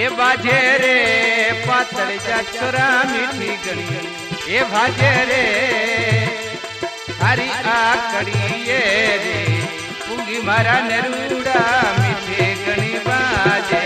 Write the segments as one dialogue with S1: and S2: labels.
S1: ए बाजे रे पातळ जा छोरा मीठी गणी ए बाजे रे हरी आकड़िए रे पुंगी मारा नेरुड़ा मीठी गणी बाजे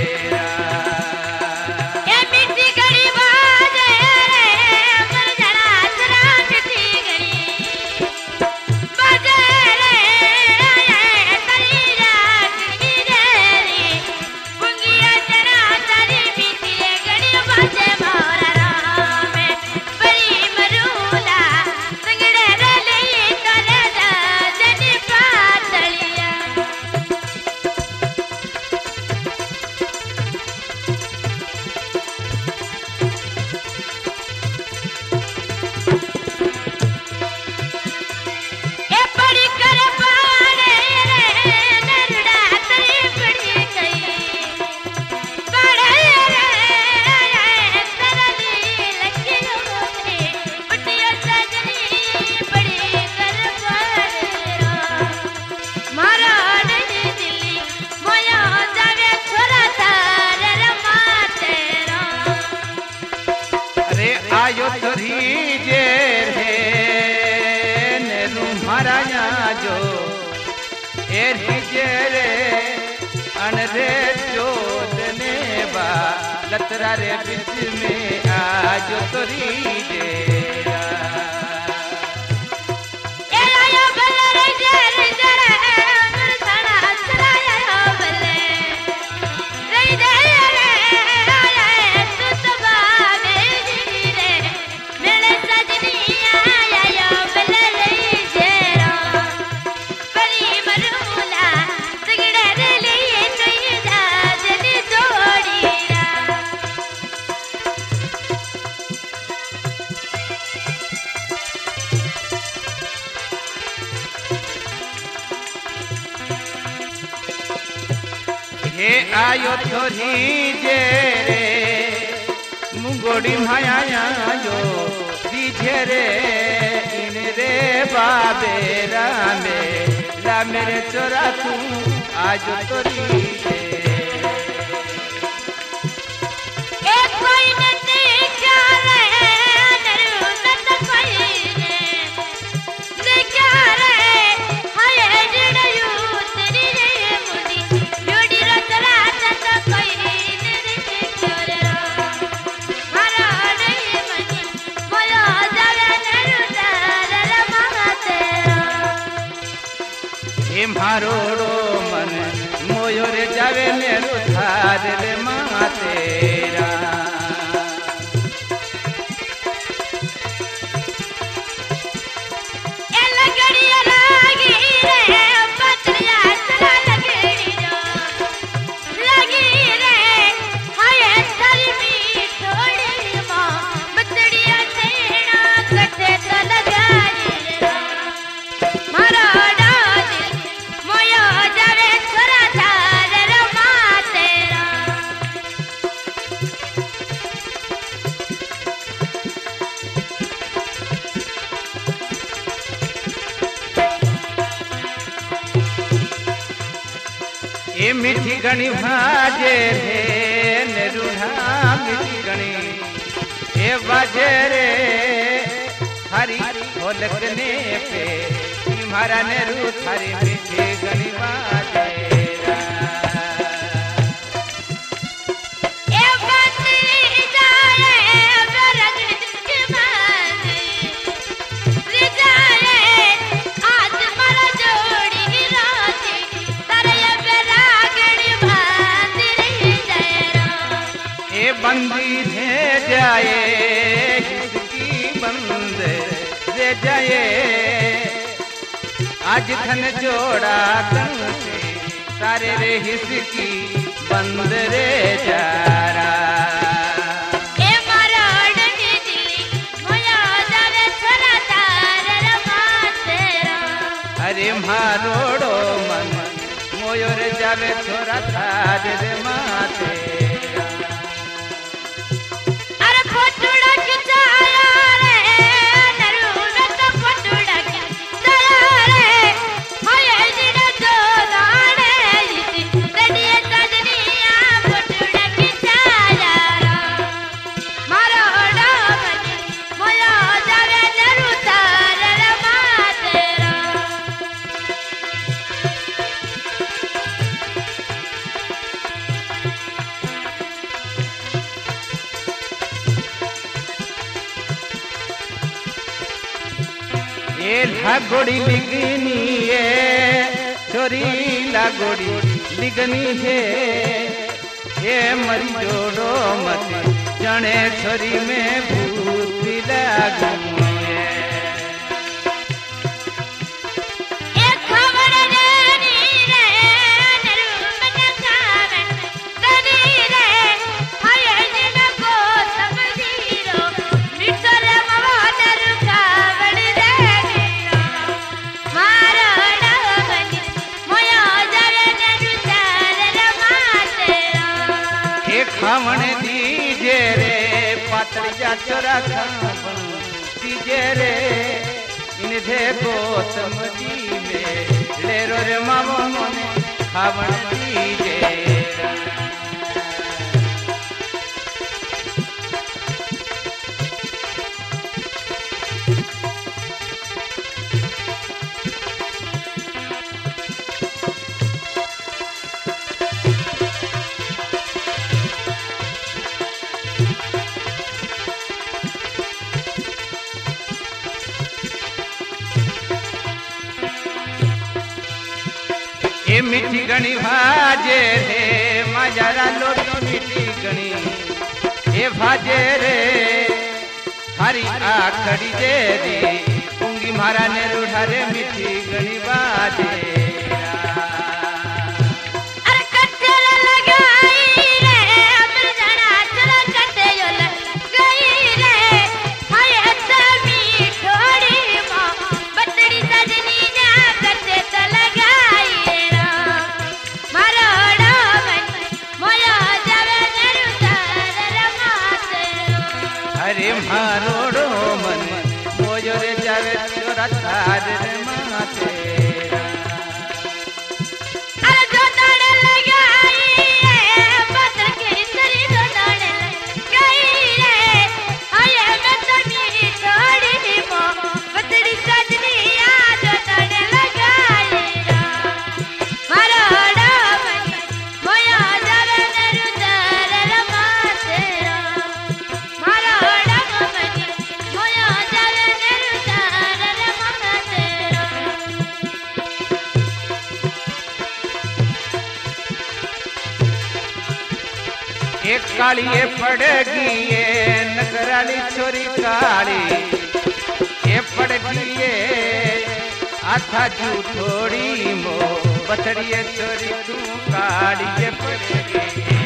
S1: अनरे चोदने बा लतरा रे बीच में आज तोरी डेरा हे आयो थोरी जे रे मुंगोड़ी माया यो दीजे रे इन रे बाबे रामे रामे रे चोरा तू आज तोरी जे मारोड़ो मन मोयोर जावे मेरो थार रे माँ तेरा ए मीठी गणी भाजे रे नेरुढ़ा मीठी गणी ए बाजे रे हरी होलकने पे तुम्हारा नेरु थारी मीठी गणी बाजे बंदी है जाए इसकी बंद रे जाए आज खन जोड़ा तन से तारे रे हिसकी बंद रे जारा अरे मारोड़ो मन मोयोर जावे छोरा थार रे माते
S2: बंदी
S1: ये लागोड़ी लिगनी है छोरी लागोड़ी लिगनी है ये मरी जोड़ो मत जाने छोरी में भूत लागू खावण दीजे रे पातड़िया चोरा खावण दीजे रे इन देखो समझी में लेरो रे मामो मोने खावण दीजे ये मीठी गणी भाजे रे मजारा लोटी मीठी गणी ये भाजे रे थारी आखड़ी दे दी पुंगी मारा ने रूढ़ा रे मीठी गणी बाजे मारोड़ो मन मोजो रे जावे चोरा थार रे माथे
S2: अरे जो दौड़ लगाई रे बदल के सरी जो दौड़ लगाई रे आये मैं तो मेरी थोड़ी मो बदली सजनी आ जो दौड़ लगाई रे मारोड़ो मन मोया जावे नेरु दर रे माथे मारोड़ो
S1: एक काली ये पड़गी ये नगराली छोरी काली ये पड़गी ये आथा झूठोड़ी मो बथड़ी ये छोरी तू काली ये पड़गी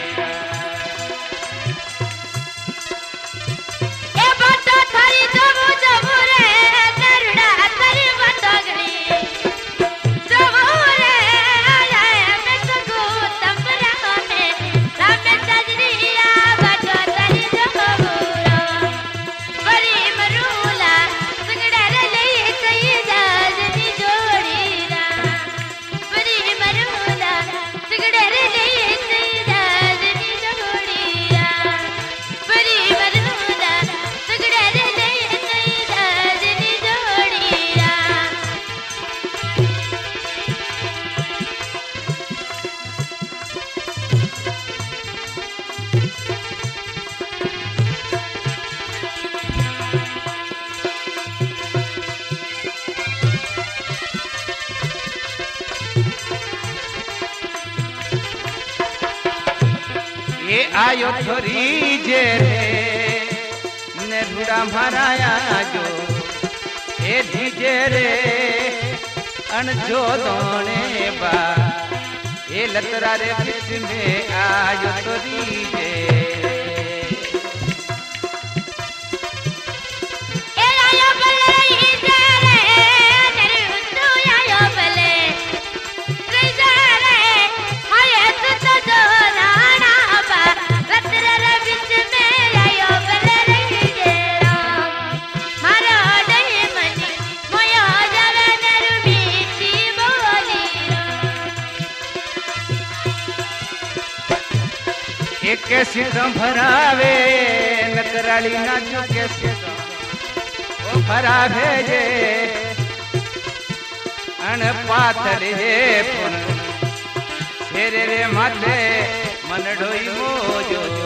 S2: ये बातो थारी जबू जबू रे नरुड़ा थारी बतगली जबू रे आया मैं सगु तंबरा में राम सजरिया बातो थारी जबू बड़ी मरूला संगड़ा रे ले सही जाजनी जोड़ी रा बड़ी मरूला संगड़ा रे ले सही जाजनी जोड़ी रा बड़ी मरूला संगड़ा रे ले सही जाजनी जोड़ी रा
S1: ये आयो छोरी जे रे नेरुड़ा भराया जो ये दीजे रे अनजो दोने बा ये लतरा रे बीच में आयो छोरी जे
S2: ए आयो बले ई जा रे नरु तू आयो बले रे जा रे हाय तू तो जो राणा बा रतर रे बीच में आयो बले रे गेरा मारो दही मनी मोया जावे नरु मीठी बोली
S1: एक कैसी भरावे नकराली नाचो कैसे ओ भरा भेजे अन पाथर जे पुन फेरे रे माथे मन ढोई मोजो